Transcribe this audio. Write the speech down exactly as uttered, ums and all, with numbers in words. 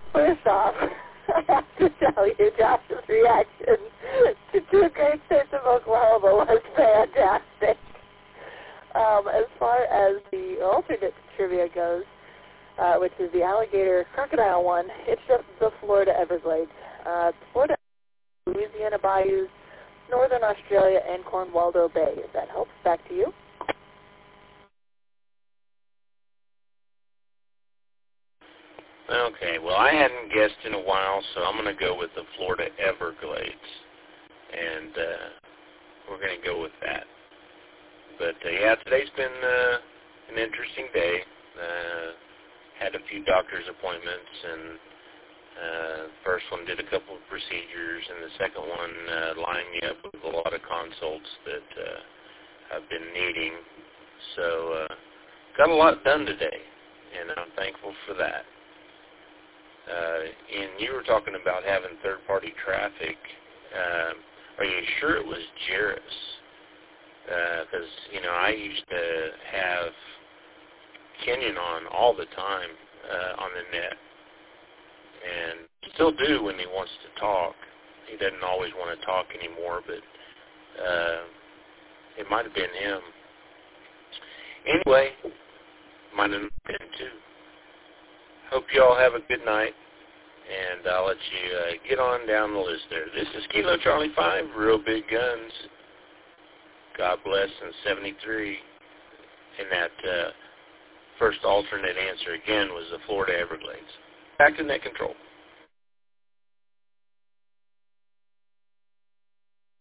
First off, I have to tell you, Josh's reaction to Two Great States of Oklahoma was fantastic. Um, as far as the alternate trivia goes, uh, which is the alligator crocodile one, it's just the Florida Everglades. Uh, Florida, Louisiana bayous, Northern Australia, and Cornwaldo Bay. If that helps, back to you. Okay, well, I hadn't guessed in a while, so I'm going to go with the Florida Everglades, and uh, we're going to go with that. But, uh, yeah, today's been uh, an interesting day. Uh, had a few doctor's appointments, and uh, the first one did a couple of procedures, and the second one uh, lined me up with a lot of consults that uh, I've been needing. So uh, got a lot done today, and I'm thankful for that. Uh, and you were talking about having third-party traffic. Uh, are you sure it was Jairus? Because, uh, you know, I used to have Kenyon on all the time uh, on the net, and still do when he wants to talk. He doesn't always want to talk anymore, but uh, it might have been him. Anyway, might have been too. Hope you all have a good night, and I'll let you uh, get on down the list there. This is Kilo Charlie five, Real Big Guns. God bless, and seventy-three. And that uh, first alternate answer, again, was the Florida Everglades. Back to net control.